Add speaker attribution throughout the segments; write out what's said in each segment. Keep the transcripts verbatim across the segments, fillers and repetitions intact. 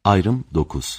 Speaker 1: Ayrım dokuz.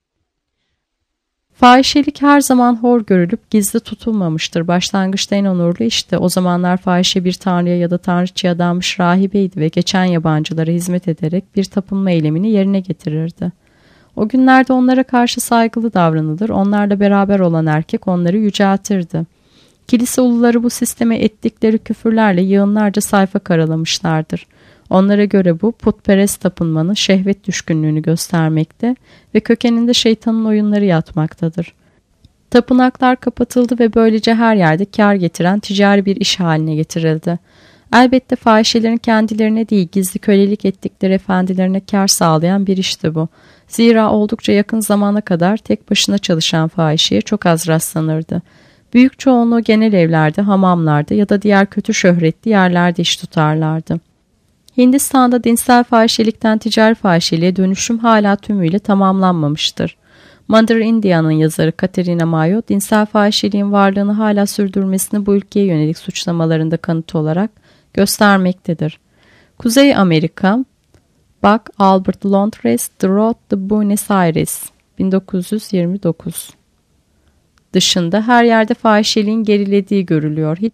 Speaker 2: Fahişelik her zaman hor görülüp gizli tutulmamıştır. Başlangıçta en onurlu işte. O zamanlar fahişe bir tanrıya ya da tanrıçıya adanmış rahibeydi ve geçen yabancılara hizmet ederek bir tapınma eylemini yerine getirirdi. O günlerde onlara karşı saygılı davranılır, onlarla beraber olan erkek onları yüceltirdi. Kilise uluları bu sisteme ettikleri küfürlerle yığınlarca sayfa karalamışlardır. Onlara göre bu putperest tapınmanın şehvet düşkünlüğünü göstermekte ve kökeninde şeytanın oyunları yatmaktadır. Tapınaklar kapatıldı ve böylece her yerde kar getiren ticari bir iş haline getirildi. Elbette fahişelerin kendilerine değil gizli kölelik ettikleri efendilerine kar sağlayan bir işti bu. Zira oldukça yakın zamana kadar tek başına çalışan fahişeye çok az rastlanırdı. Büyük çoğunluğu genel evlerde, hamamlarda ya da diğer kötü şöhretli yerlerde iş tutarlardı. Hindistan'da dinsel fahişelikten ticari fahişeliğe dönüşüm hala tümüyle tamamlanmamıştır. Mother India'nın yazarı Katerina Mayo, dinsel fahişeliğin varlığını hala sürdürmesini bu ülkeye yönelik suçlamalarında kanıt olarak göstermektedir. Kuzey Amerika, Bak Albert Londres, The Road to Buenos Aires, bin dokuz yüz yirmi dokuz. Dışında her yerde fahişeliğin gerilediği görülüyor. Hiç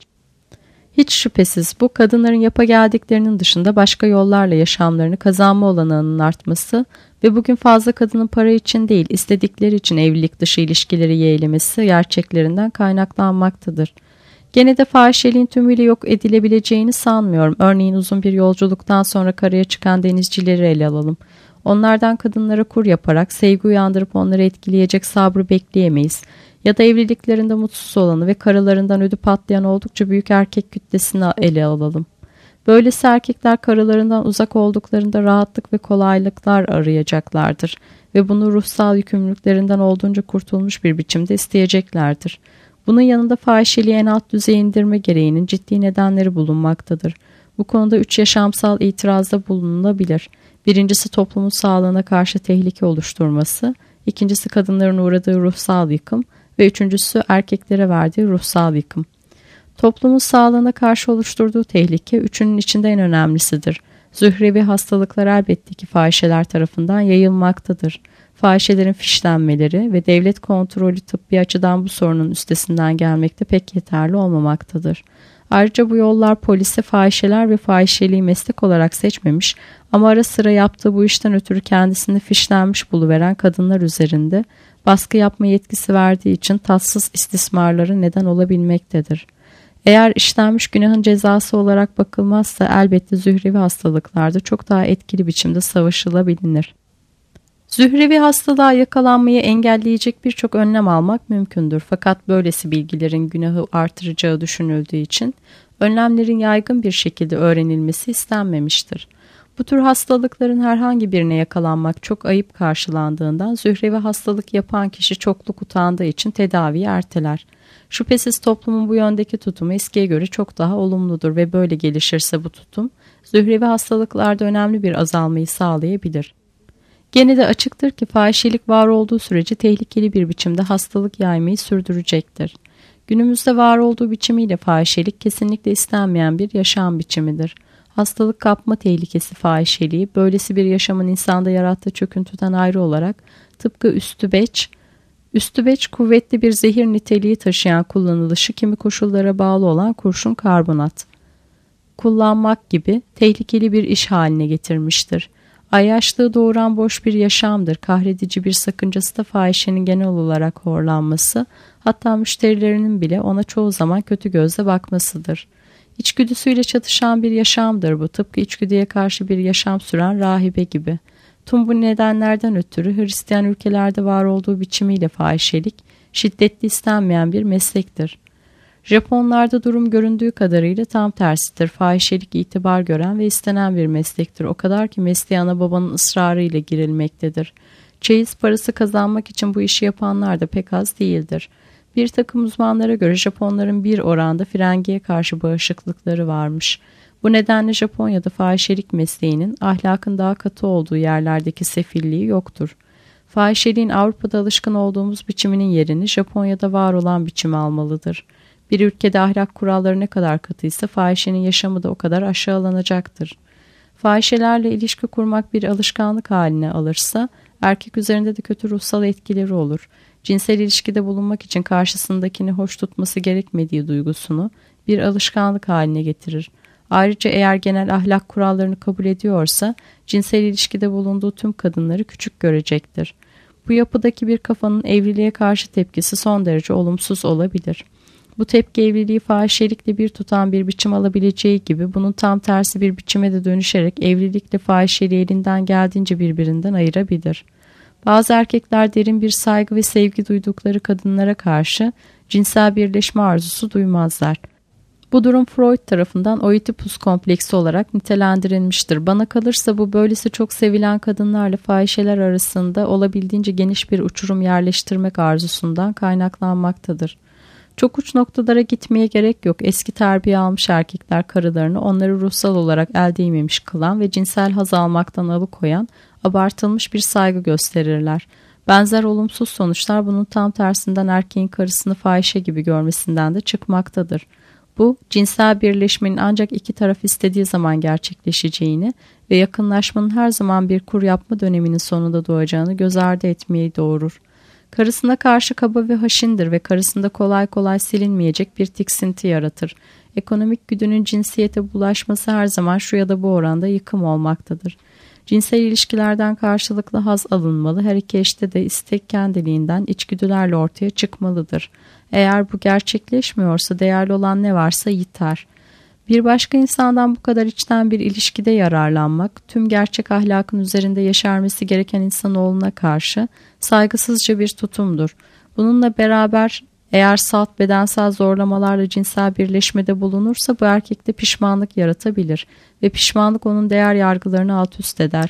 Speaker 2: Hiç şüphesiz bu kadınların yapa geldiklerinin dışında başka yollarla yaşamlarını kazanma olanağının artması ve bugün fazla kadının para için değil istedikleri için evlilik dışı ilişkileri yeğlemesi gerçeklerinden kaynaklanmaktadır. Gene de fahişeliğin tümüyle yok edilebileceğini sanmıyorum. Örneğin uzun bir yolculuktan sonra karaya çıkan denizcileri ele alalım. Onlardan kadınlara kur yaparak sevgi uyandırıp onları etkileyecek sabrı bekleyemeyiz. Ya da evliliklerinde mutsuz olanı ve karılarından ödü patlayan oldukça büyük erkek kütlesini ele alalım. Böylesi erkekler karılarından uzak olduklarında rahatlık ve kolaylıklar arayacaklardır ve bunu ruhsal yükümlülüklerinden olduğunca kurtulmuş bir biçimde isteyeceklerdir. Bunun yanında fahişeliği en alt düzeye indirme gereğinin ciddi nedenleri bulunmaktadır. Bu konuda üç yaşamsal itirazda bulunulabilir. Birincisi toplumun sağlığına karşı tehlike oluşturması, ikincisi kadınların uğradığı ruhsal yıkım ve üçüncüsü erkeklere verdiği ruhsal yıkım. Toplumun sağlığına karşı oluşturduğu tehlike üçünün içinde en önemlisidir. Zührevi hastalıklar elbette ki fahişeler tarafından yayılmaktadır. Fahişelerin fişlenmeleri ve devlet kontrolü tıbbi açıdan bu sorunun üstesinden gelmekte pek yeterli olmamaktadır. Ayrıca bu yollar polise fahişeler ve fahişeliği meslek olarak seçmemiş ama ara sıra yaptığı bu işten ötürü kendisini fişlenmiş buluveren kadınlar üzerinde baskı yapma yetkisi verdiği için tatsız istismarları neden olabilmektedir. Eğer işlenmiş günahın cezası olarak bakılmazsa elbette zührevi hastalıklarda çok daha etkili biçimde savaşılabilir. Zührevi hastalığa yakalanmayı engelleyecek birçok önlem almak mümkündür. Fakat böylesi bilgilerin günahı artıracağı düşünüldüğü için önlemlerin yaygın bir şekilde öğrenilmesi istenmemiştir. Bu tür hastalıkların herhangi birine yakalanmak çok ayıp karşılandığından zührevi hastalık yapan kişi çokluk utandığı için tedaviyi erteler. Şüphesiz toplumun bu yöndeki tutumu eskiye göre çok daha olumludur ve böyle gelişirse bu tutum zührevi hastalıklarda önemli bir azalmayı sağlayabilir. Gene de açıktır ki fahişelik var olduğu sürece tehlikeli bir biçimde hastalık yaymayı sürdürecektir. Günümüzde var olduğu biçimiyle fahişelik kesinlikle istenmeyen bir yaşam biçimidir. Hastalık kapma tehlikesi fahişeliği, böylesi bir yaşamın insanda yarattığı çöküntüden ayrı olarak tıpkı üstübeç, üstübeç kuvvetli bir zehir niteliği taşıyan kullanılışı kimi koşullara bağlı olan kurşun karbonat kullanmak gibi tehlikeli bir iş haline getirmiştir. Ayyaşlığı doğuran boş bir yaşamdır. Kahredici bir sakıncası da fahişenin genel olarak horlanması, hatta müşterilerinin bile ona çoğu zaman kötü gözle bakmasıdır. İçgüdüsüyle çatışan bir yaşamdır bu. Tıpkı içgüdüye karşı bir yaşam süren rahibe gibi. Tüm bu nedenlerden ötürü Hristiyan ülkelerde var olduğu biçimiyle fahişelik, şiddetli istenmeyen bir meslektir. Japonlarda durum göründüğü kadarıyla tam tersidir. Fahişelik itibar gören ve istenen bir meslektir. O kadar ki mesleğe ana babanın ısrarıyla girilmektedir. Çeyiz parası kazanmak için bu işi yapanlar da pek az değildir. Bir takım uzmanlara göre Japonların bir oranda frengiye karşı bağışıklıkları varmış. Bu nedenle Japonya'da fahişelik mesleğinin ahlakın daha katı olduğu yerlerdeki sefilliği yoktur. Fahişeliğin Avrupa'da alışkın olduğumuz biçiminin yerini Japonya'da var olan biçimi almalıdır. Bir ülkede ahlak kuralları ne kadar katıysa fahişenin yaşamı da o kadar aşağılanacaktır. Fahişelerle ilişki kurmak bir alışkanlık haline alırsa Erkek üzerinde de kötü ruhsal etkileri olur. Cinsel ilişkide bulunmak için karşısındakini hoş tutması gerekmediği duygusunu bir alışkanlık haline getirir. Ayrıca eğer genel ahlak kurallarını kabul ediyorsa cinsel ilişkide bulunduğu tüm kadınları küçük görecektir. Bu yapıdaki bir kafanın evliliğe karşı tepkisi son derece olumsuz olabilir. Bu tepki evliliği fahişelikle bir tutan bir biçim alabileceği gibi bunun tam tersi bir biçime de dönüşerek evlilikle fahişeliği elinden geldiğince birbirinden ayırabilir. Bazı erkekler derin bir saygı ve sevgi duydukları kadınlara karşı cinsel birleşme arzusu duymazlar. Bu durum Freud tarafından Oedipus kompleksi olarak nitelendirilmiştir. Bana kalırsa bu böylesi çok sevilen kadınlarla fahişeler arasında olabildiğince geniş bir uçurum yerleştirmek arzusundan kaynaklanmaktadır. Çok uç noktalara gitmeye gerek yok. Eski terbiye almış erkekler karılarını onları ruhsal olarak el değmemiş kılan ve cinsel haz almaktan alıkoyan abartılmış bir saygı gösterirler. Benzer olumsuz sonuçlar bunun tam tersinden erkeğin karısını fahişe gibi görmesinden de çıkmaktadır. Bu, cinsel birleşmenin ancak iki taraf istediği zaman gerçekleşeceğini ve yakınlaşmanın her zaman bir kur yapma döneminin sonunda doğacağını göz ardı etmeyi doğurur. Karısına karşı kaba ve haşindir ve karısında kolay kolay silinmeyecek bir tiksinti yaratır. Ekonomik güdünün cinsiyete bulaşması her zaman şu ya da bu oranda yıkım olmaktadır. Cinsel ilişkilerden karşılıklı haz alınmalı, her iki eşte de istek kendiliğinden içgüdülerle ortaya çıkmalıdır. Eğer bu gerçekleşmiyorsa değerli olan ne varsa yiter. Bir başka insandan bu kadar içten bir ilişkide yararlanmak, tüm gerçek ahlakın üzerinde yeşermesi gereken insanoğluna karşı saygısızca bir tutumdur. Bununla beraber eğer salt bedensel zorlamalarla cinsel birleşmede bulunursa bu erkekte pişmanlık yaratabilir ve pişmanlık onun değer yargılarını alt üst eder.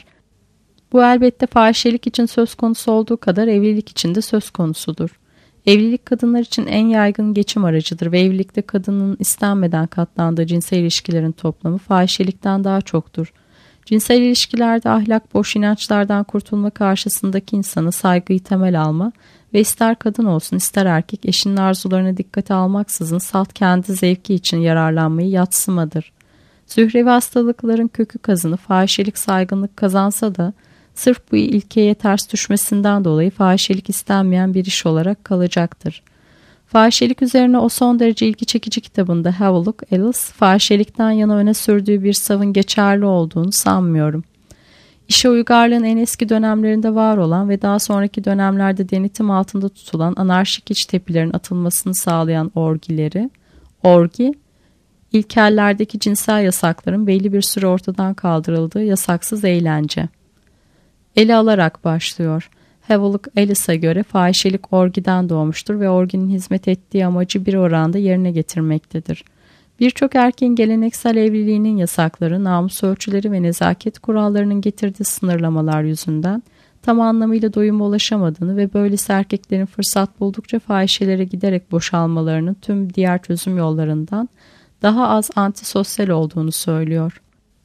Speaker 2: Bu elbette fahişelik için söz konusu olduğu kadar evlilik için de söz konusudur. Evlilik kadınlar için en yaygın geçim aracıdır ve evlilikte kadının istenmeden katlandığı cinsel ilişkilerin toplamı fahişelikten daha çoktur. Cinsel ilişkilerde ahlak boş inançlardan kurtulma karşısındaki insana saygıyı temel alma ve ister kadın olsun ister erkek eşinin arzularına dikkate almaksızın salt kendi zevki için yararlanmayı yatsımadır. Zührevi hastalıkların kökü kazını fahişelik saygınlık kazansa da sırf bu ilkeye ters düşmesinden dolayı fahişelik istenmeyen bir iş olarak kalacaktır. Fahişelik üzerine o son derece ilgi çekici kitabında Havelock Ellis, fahişelikten yana öne sürdüğü bir savın geçerli olduğunu sanmıyorum. İşe uygarlığın en eski dönemlerinde var olan ve daha sonraki dönemlerde denetim altında tutulan anarşik iç tepilerin atılmasını sağlayan orgileri, orgi, ilkellerdeki cinsel yasakların belli bir süre ortadan kaldırıldığı yasaksız eğlence. Ele alarak başlıyor. Havelock Ellis'e göre fahişelik orgiden doğmuştur ve orginin hizmet ettiği amacı bir oranda yerine getirmektedir. Birçok erkeğin geleneksel evliliğinin yasakları, namus ölçüleri ve nezaket kurallarının getirdiği sınırlamalar yüzünden tam anlamıyla doyuma ulaşamadığını ve böylesi erkeklerin fırsat buldukça fahişelere giderek boşalmalarının tüm diğer çözüm yollarından daha az antisosyal olduğunu söylüyor.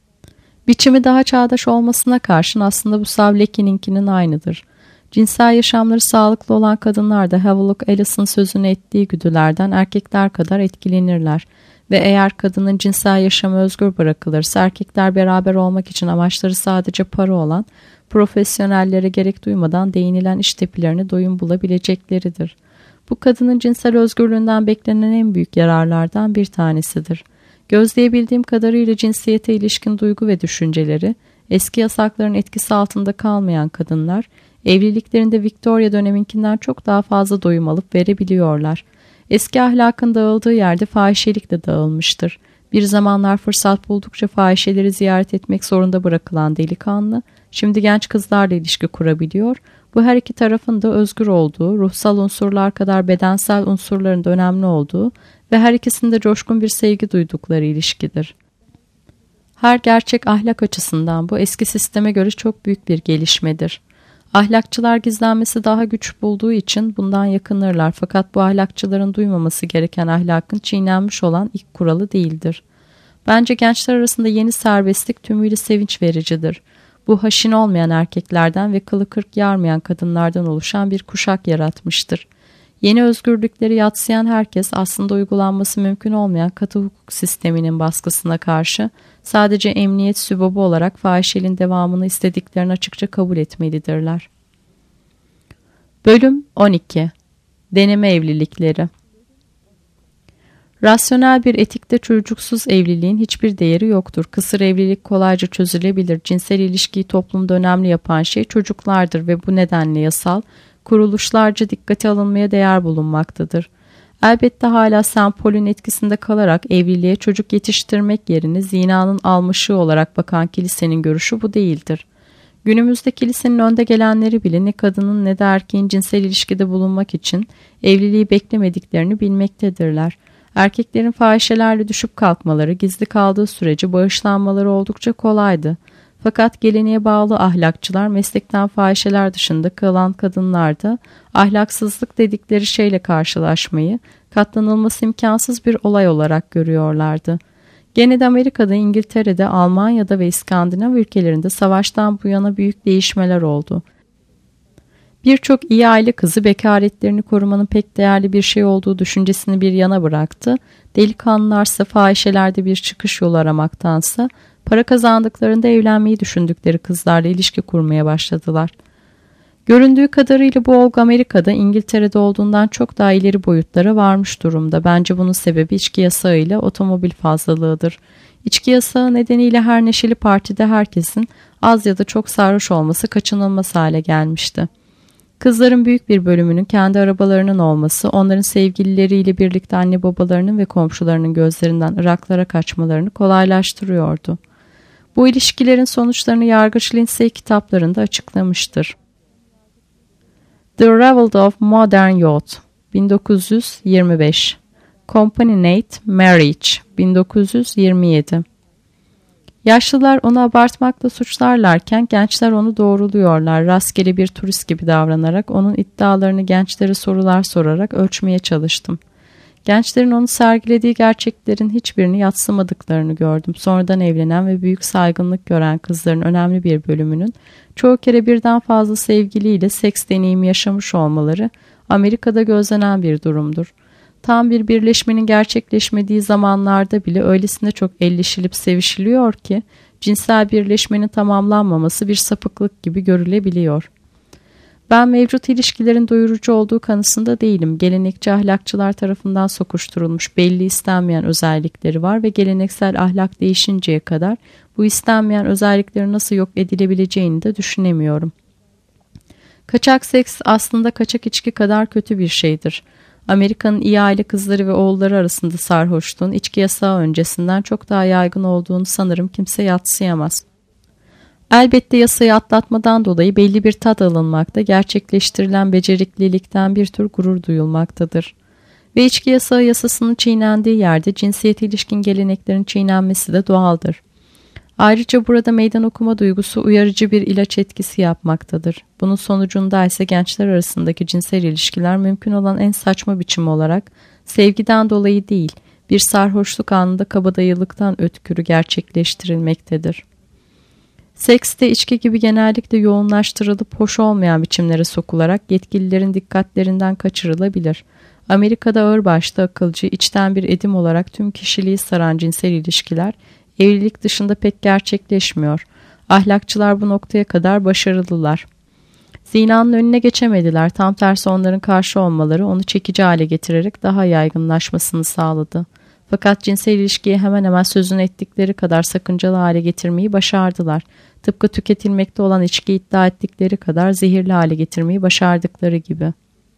Speaker 2: Biçimi daha çağdaş olmasına karşın aslında bu Savleki'ninkinin aynıdır. Cinsel yaşamları sağlıklı olan kadınlar da Havelock Ellis'in sözünü ettiği güdülerden erkekler kadar etkilenirler ve eğer kadının cinsel yaşamı özgür bırakılırsa erkekler beraber olmak için amaçları sadece para olan profesyonellere gerek duymadan değinilen iş tepilerine doyum bulabilecekleridir. Bu kadının cinsel özgürlüğünden beklenen en büyük yararlardan bir tanesidir. Gözleyebildiğim kadarıyla cinsiyete ilişkin duygu ve düşünceleri, eski yasakların etkisi altında kalmayan kadınlar, evliliklerinde Victoria döneminkinden çok daha fazla doyum alıp verebiliyorlar. Eski ahlakın dağıldığı yerde fahişelik de dağılmıştır. Bir zamanlar fırsat buldukça fahişeleri ziyaret etmek zorunda bırakılan delikanlı, şimdi genç kızlarla ilişki kurabiliyor. Bu her iki tarafın da özgür olduğu, ruhsal unsurlar kadar bedensel unsurların da önemli olduğu ve her ikisinde coşkun bir sevgi duydukları ilişkidir. Her gerçek ahlak açısından bu eski sisteme göre çok büyük bir gelişmedir. Ahlakçılar gizlenmesi daha güç bulduğu için bundan yakınırlar fakat bu ahlakçıların duymaması gereken ahlakın çiğnenmiş olan ilk kuralı değildir. Bence gençler arasında yeni serbestlik tümüyle sevinç vericidir. Bu haşin olmayan erkeklerden ve kılı kırk yarmayan kadınlardan oluşan bir kuşak yaratmıştır. Yeni özgürlükleri yadsıyan herkes aslında uygulanması mümkün olmayan katı hukuk sisteminin baskısına karşı sadece emniyet sübabı olarak fahişeliğin devamını istediklerini açıkça kabul etmelidirler. Bölüm on iki. Deneme evlilikleri. Rasyonel bir etikte çocuksuz evliliğin hiçbir değeri yoktur. Kısır evlilik kolayca çözülebilir. Cinsel ilişkiyi toplumda önemli yapan şey çocuklardır ve bu nedenle yasal, kuruluşlarca dikkate alınmaya değer bulunmaktadır. Elbette hala Saint Paul'ün etkisinde kalarak evliliğe çocuk yetiştirmek yerine zinanın almışığı olarak bakan kilisenin görüşü bu değildir. Günümüzde kilisenin önde gelenleri bile ne kadının ne de erkeğin cinsel ilişkide bulunmak için evliliği beklemediklerini bilmektedirler. Erkeklerin fahişelerle düşüp kalkmaları gizli kaldığı sürece bağışlanmaları oldukça kolaydı. Fakat geleneğe bağlı ahlakçılar meslekten fahişeler dışında kalan kadınlarda ahlaksızlık dedikleri şeyle karşılaşmayı katlanılması imkansız bir olay olarak görüyorlardı. Gene de Amerika'da, İngiltere'de, Almanya'da ve İskandinav ülkelerinde savaştan bu yana büyük değişmeler oldu. Birçok iyi aile kızı bekaretlerini korumanın pek değerli bir şey olduğu düşüncesini bir yana bıraktı. Delikanlılarsa fahişelerde bir çıkış yolu aramaktansa para kazandıklarında evlenmeyi düşündükleri kızlarla ilişki kurmaya başladılar. Göründüğü kadarıyla bu olgu Amerika'da, İngiltere'de olduğundan çok daha ileri boyutlara varmış durumda. Bence bunun sebebi içki yasağıyla otomobil fazlalığıdır. İçki yasağı nedeniyle her neşeli partide herkesin az ya da çok sarhoş olması kaçınılmaz hale gelmişti. Kızların büyük bir bölümünün kendi arabalarının olması, onların sevgilileriyle birlikte anne babalarının ve komşularının gözlerinden ıraklara kaçmalarını kolaylaştırıyordu. Bu ilişkilerin sonuçlarını yargıç Lindsay kitaplarında açıklamıştır. The Revolt of Modern Youth bin dokuz yüz yirmi beş, Companionate Marriage bin dokuz yüz yirmi yedi. Yaşlılar onu abartmakla suçlarlarken gençler onu doğruluyorlar. Rastgele bir turist gibi davranarak onun iddialarını gençlere sorular sorarak ölçmeye çalıştım. Gençlerin onu sergilediği gerçeklerin hiçbirini yadsımadıklarını gördüm. Sonradan evlenen ve büyük saygınlık gören kızların önemli bir bölümünün çoğu kere birden fazla sevgiliyle seks deneyimi yaşamış olmaları Amerika'da gözlenen bir durumdur. Tam bir birleşmenin gerçekleşmediği zamanlarda bile öylesine çok elleşilip sevişiliyor ki cinsel birleşmenin tamamlanmaması bir sapıklık gibi görülebiliyor. Ben mevcut ilişkilerin doyurucu olduğu kanısında değilim. Gelenekçi ahlakçılar tarafından sokuşturulmuş belli istenmeyen özellikleri var ve geleneksel ahlak değişinceye kadar bu istenmeyen özelliklerin nasıl yok edilebileceğini de düşünemiyorum. Kaçak seks aslında kaçak içki kadar kötü bir şeydir. Amerika'nın iyi aile kızları ve oğulları arasında sarhoşluğun içki yasağı öncesinden çok daha yaygın olduğunu sanırım kimse yadsıyamaz. Elbette yasayı atlatmadan dolayı belli bir tat alınmakta, gerçekleştirilen beceriklilikten bir tür gurur duyulmaktadır. Ve içki yasağı yasasının çiğnendiği yerde cinsiyete ilişkin geleneklerin çiğnenmesi de doğaldır. Ayrıca burada meydan okuma duygusu uyarıcı bir ilaç etkisi yapmaktadır. Bunun sonucunda ise gençler arasındaki cinsel ilişkiler mümkün olan en saçma biçim olarak sevgiden dolayı değil, bir sarhoşluk anında kabadayılıktan ötürü gerçekleştirilmektedir. Seks de içki gibi genellikle yoğunlaştırılıp hoş olmayan biçimlere sokularak yetkililerin dikkatlerinden kaçırılabilir. Amerika'da ağırbaşlı, akılcı, içten bir edim olarak tüm kişiliği saran cinsel ilişkiler evlilik dışında pek gerçekleşmiyor. Ahlakçılar bu noktaya kadar başarılılar. Zinanın önüne geçemediler. Tam tersi onların karşı olmaları onu çekici hale getirerek daha yaygınlaşmasını sağladı. Fakat cinsel ilişkiyi hemen hemen sözünü ettikleri kadar sakıncalı hale getirmeyi başardılar. Tıpkı tüketilmekte olan içki iddia ettikleri kadar zehirli hale getirmeyi başardıkları gibi.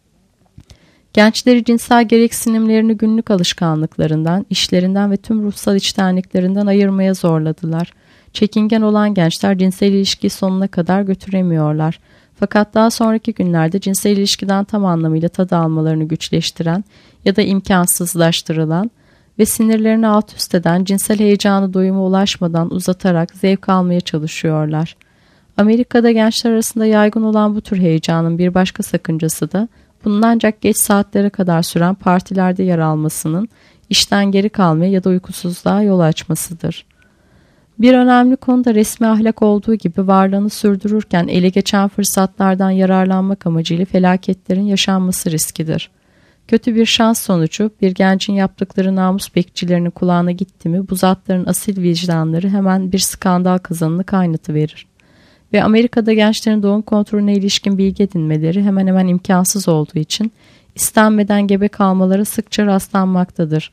Speaker 2: Gençleri cinsel gereksinimlerini günlük alışkanlıklarından, işlerinden ve tüm ruhsal içtenliklerinden ayırmaya zorladılar. Çekingen olan gençler cinsel ilişkiyi sonuna kadar götüremiyorlar. Fakat daha sonraki günlerde cinsel ilişkiden tam anlamıyla tad almalarını güçleştiren ya da imkansızlaştırılan ve sinirlerini alt üst eden cinsel heyecanı doyuma ulaşmadan uzatarak zevk almaya çalışıyorlar. Amerika'da gençler arasında yaygın olan bu tür heyecanın bir başka sakıncası da bunun ancak geç saatlere kadar süren partilerde yer almasının işten geri kalmaya ya da uykusuzluğa yol açmasıdır. Bir önemli konu da resmi ahlak olduğu gibi varlığını sürdürürken ele geçen fırsatlardan yararlanmak amacıyla felaketlerin yaşanması riskidir. Kötü bir şans sonucu bir gencin yaptıkları namus bekçilerinin kulağına gitti mi bu zatların asil vicdanları hemen bir skandal kazanını kaynatıverir. ve Amerika'da gençlerin doğum kontrolüne ilişkin bilgi edinmeleri hemen hemen imkansız olduğu için istenmeden gebe kalmalara sıkça rastlanmaktadır.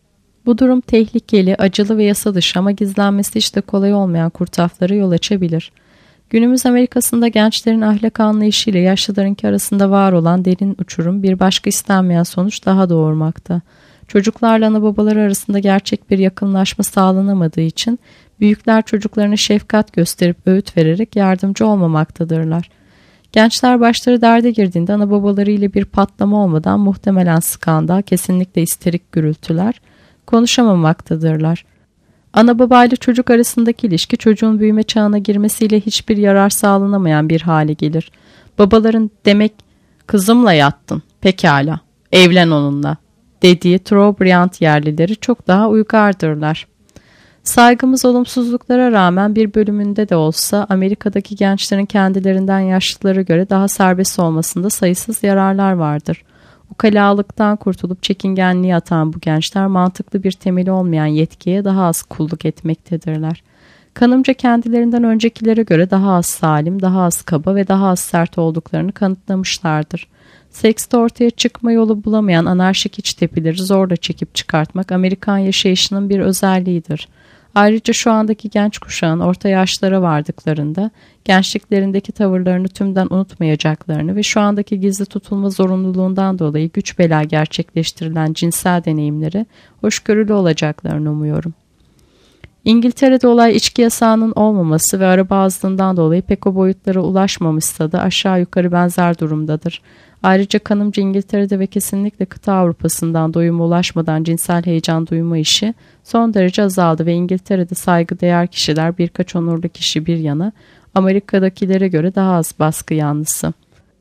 Speaker 2: Bu durum tehlikeli, acılı ve yasa dışı ama gizlenmesi hiç de kolay olmayan kurtaflara yol açabilir. Günümüz Amerika'sında gençlerin ahlak anlayışı ile yaşlılarınki arasında var olan derin uçurum bir başka istenmeyen sonuç daha doğurmakta. Çocuklarla ana babaları arasında gerçek bir yakınlaşma sağlanamadığı için büyükler çocuklarına şefkat gösterip öğüt vererek yardımcı olmamaktadırlar. Gençler başları derde girdiğinde ana babaları ile bir patlama olmadan muhtemelen skandal, kesinlikle isterik gürültüler, konuşamamaktadırlar. Ana babayla çocuk arasındaki ilişki çocuğun büyüme çağına girmesiyle hiçbir yarar sağlanamayan bir hale gelir. Babaların demek kızımla yattın, pekala, evlen onunla dediği Trobriand yerlileri çok daha uygardırlar. Saygımız olumsuzluklara rağmen bir bölümünde de olsa Amerika'daki gençlerin kendilerinden yaşlılara göre daha serbest olmasında sayısız yararlar vardır. Ukalalıktan kurtulup çekingenliğe atan bu gençler mantıklı bir temeli olmayan yetkiye daha az kulluk etmektedirler. Kanımca kendilerinden öncekilere göre daha az salim, daha az kaba ve daha az sert olduklarını kanıtlamışlardır. Sekste ortaya çıkma yolu bulamayan anarşik iç tepileri zorla çekip çıkartmak Amerikan yaşayışının bir özelliğidir. Ayrıca şu andaki genç kuşağın orta yaşlara vardıklarında gençliklerindeki tavırlarını tümden unutmayacaklarını ve şu andaki gizli tutulma zorunluluğundan dolayı güç bela gerçekleştirilen cinsel deneyimleri hoşgörülü olacaklarını umuyorum. İngiltere'de olay içki yasağının olmaması ve araba azlığından dolayı pek o boyutlara ulaşmamışsa da aşağı yukarı benzer durumdadır. Ayrıca kanımca İngiltere'de ve kesinlikle kıta Avrupa'sından doyuma ulaşmadan cinsel heyecan duyma işi son derece azaldı ve İngiltere'de saygıdeğer kişiler birkaç onurlu kişi bir yana Amerika'dakilere göre daha az baskı yanlısı.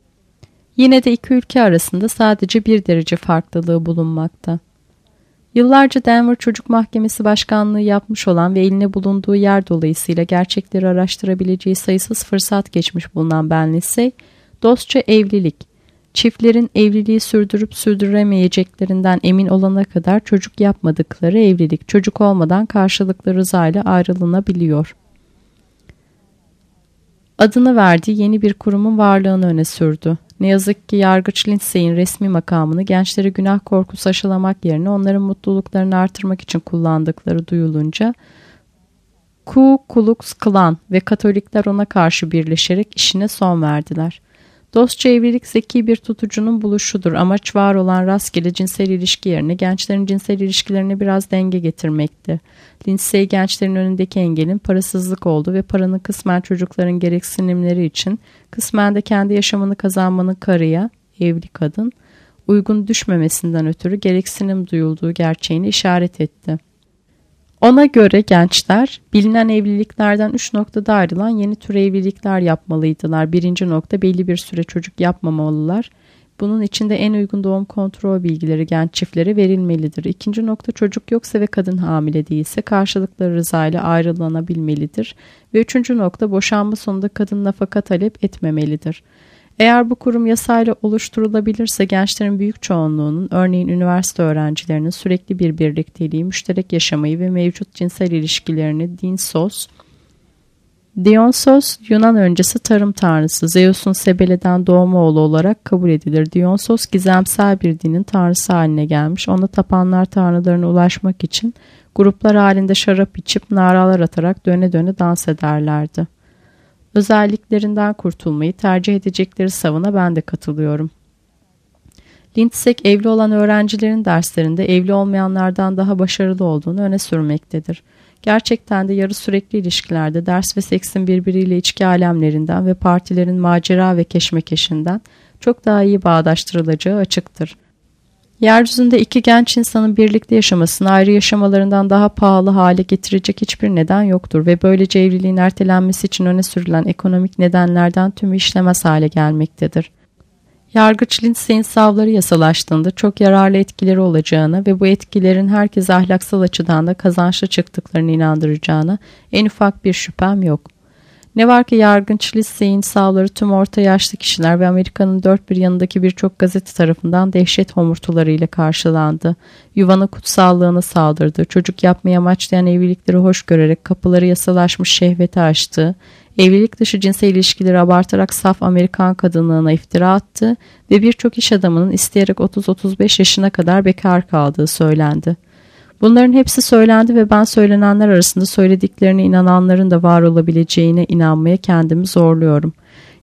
Speaker 2: Yine de iki ülke arasında sadece bir derece farklılığı bulunmakta. Yıllarca Denver Çocuk Mahkemesi Başkanlığı yapmış olan ve eline bulunduğu yer dolayısıyla gerçekleri araştırabileceği sayısız fırsat geçmiş bulunan Ben Lindsay, dostça evlilik, çiftlerin evliliği sürdürüp sürdüremeyeceklerinden emin olana kadar çocuk yapmadıkları evlilik, çocuk olmadan karşılıklı rızayla ayrılınabiliyor. Adını verdiği yeni bir kurumun varlığını öne sürdü. Ne yazık ki yargıç Lindsay'in resmi makamını gençleri günah korkusu aşılamak yerine onların mutluluklarını artırmak için kullandıkları duyulunca Ku Klux Klan ve Katolikler ona karşı birleşerek işine son verdiler. Dostça evlilik zeki bir tutucunun buluşudur. Amaç var olan rastgele cinsel ilişki yerine gençlerin cinsel ilişkilerine biraz denge getirmekti. Lindsay gençlerin önündeki engelin parasızlık oldu ve paranın kısmen çocukların gereksinimleri için kısmen de kendi yaşamını kazanmanın karıya, evli kadın, uygun düşmemesinden ötürü gereksinim duyulduğu gerçeğini işaret etti. Ona göre gençler bilinen evliliklerden üç noktada ayrılan yeni tür evlilikler yapmalıydılar. Birinci nokta, belli bir süre çocuk yapmamalılar. Bunun içinde en uygun doğum kontrol bilgileri genç çiftlere verilmelidir. İkinci nokta, çocuk yoksa ve kadın hamile değilse karşılıklı rızayla ayrılanabilmelidir. Ve üçüncü nokta, boşanma sonunda kadın nafaka talep etmemelidir. Eğer bu kurum yasayla oluşturulabilirse gençlerin büyük çoğunluğunun, örneğin üniversite öğrencilerinin sürekli bir birlikteliği, müşterek yaşamayı ve mevcut cinsel ilişkilerini Dinsos, Dionysos Yunan öncesi tarım tanrısı Zeus'un Sebele'den doğma oğlu olarak kabul edilir. Dionysos gizemsel bir dinin tanrısı haline gelmiş. Ona tapanlar tanrılarına ulaşmak için gruplar halinde şarap içip naralar atarak döne döne dans ederlerdi. Özelliklerinden kurtulmayı tercih edecekleri savına ben de katılıyorum. Lindsay evli olan öğrencilerin derslerinde evli olmayanlardan daha başarılı olduğunu öne sürmektedir. Gerçekten de yarı sürekli ilişkilerde ders ve seksin birbiriyle içki alemlerinden ve partilerin macera ve keşmekeşinden çok daha iyi bağdaştırılacağı açıktır. Yeryüzünde iki genç insanın birlikte yaşamasını ayrı yaşamalarından daha pahalı hale getirecek hiçbir neden yoktur ve böylece evliliğin ertelenmesi için öne sürülen ekonomik nedenlerden tümü işlemez hale gelmektedir. Yargıç Lindsay'in savları yasalaştığında çok yararlı etkileri olacağına ve bu etkilerin herkese ahlaksal açıdan da kazançlı çıktıklarını inandıracağına en ufak bir şüphem yok. Ne var ki yargıç Lindsay'in savları tüm orta yaşlı kişiler ve Amerika'nın dört bir yanındaki birçok gazete tarafından dehşet homurtularıyla karşılandı. Yuvanın kutsallığına saldırdı, çocuk yapmayı amaçlayan evlilikleri hoş görerek kapıları yasalaşmış şehvete açtı, Evlilik dışı cinsel ilişkileri abartarak saf Amerikan kadınlığına iftira attı ve birçok iş adamının isteyerek otuz otuz beş yaşına kadar bekar kaldığı söylendi. Bunların hepsi söylendi ve ben söylenenler arasında söylediklerine inananların da var olabileceğine inanmaya kendimi zorluyorum.